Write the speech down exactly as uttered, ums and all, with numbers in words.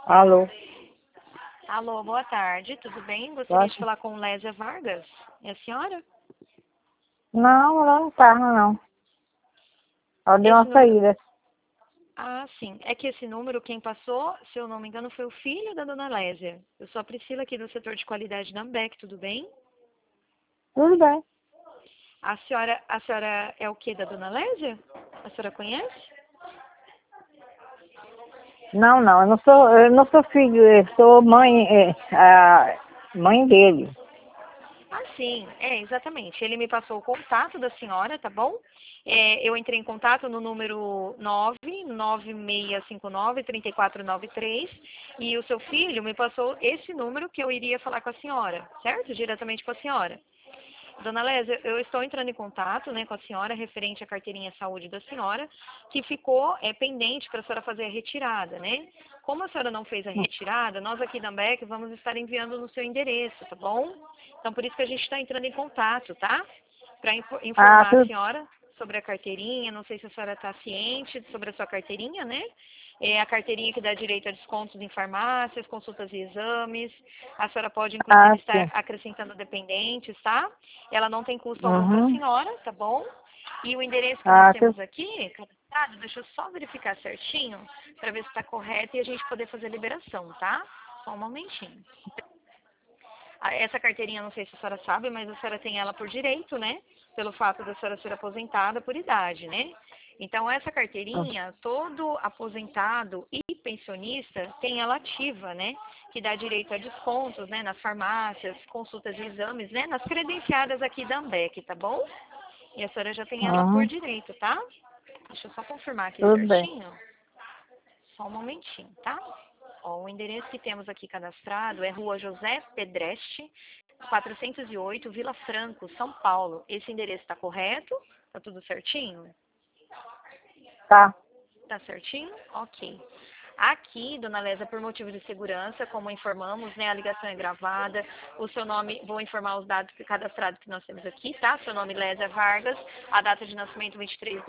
Alô? Alô, boa tarde, tudo bem? Gostaria de Posso? falar com Lésia Vargas. É a senhora? Não, ela não tá, não. Ela deu Esse uma número... saída. Ah, sim. É que esse número, quem passou, se eu não me engano, foi o filho da dona Lésia. Eu sou a Priscila aqui do setor de qualidade da Ambec, tudo bem? Tudo bem. A senhora, a senhora é o que da dona Lésia? A senhora conhece? Não, não, eu não sou, eu não sou filho, eu sou mãe, é, a mãe dele. Ah, sim, é, exatamente. Ele me passou o contato da senhora, tá bom? É, eu entrei em contato no número nove nove seis cinco nove, três quatro nove três e o seu filho me passou esse número que eu iria falar com a senhora, certo? Diretamente com a senhora. Dona Lésia, eu estou entrando em contato, né, com a senhora referente à carteirinha saúde da senhora, que ficou é, pendente para a senhora fazer a retirada, né? Como a senhora não fez a retirada, nós aqui da Ambec vamos estar enviando no seu endereço, tá bom? Então, por isso que a gente está entrando em contato, tá? Para Ah, informar a tudo, senhora sobre a carteirinha, não sei se a senhora está ciente sobre a sua carteirinha, né? É a carteirinha que dá direito a descontos em farmácias, consultas e exames. A senhora pode, inclusive, ah, estar sim. acrescentando dependentes, tá? Ela não tem custo algum para a Uhum. senhora, tá bom? E o endereço que nós Ah, tudo, temos aqui, cadastrado, deixa eu só verificar certinho, para ver se está correto e a gente poder fazer a liberação, tá? Só um momentinho. Ah, essa carteirinha, não sei se a senhora sabe, mas a senhora tem ela por direito, né? Pelo fato da senhora ser aposentada por idade, né? Então, essa carteirinha, todo aposentado e pensionista tem ela ativa, né? Que dá direito a descontos, né? Nas farmácias, consultas e exames, né? Nas credenciadas aqui da Ambec, tá bom? E a senhora já tem ela por uhum. direito, tá? Deixa eu só confirmar aqui Tudo bem. certinho. Só um momentinho, tá? Ó, o endereço que temos aqui cadastrado é Rua José Pedreste, quatrocentos e oito, Vila Franco, São Paulo. Esse endereço está correto? Tá tudo certinho? Tá. Tá certinho? Ok. Aqui, dona Lésia, por motivo de segurança, como informamos, né, a ligação é gravada. O seu nome, vou informar os dados cadastrados que nós temos aqui, tá? Seu nome, Lésia Vargas, a data de nascimento vinte e três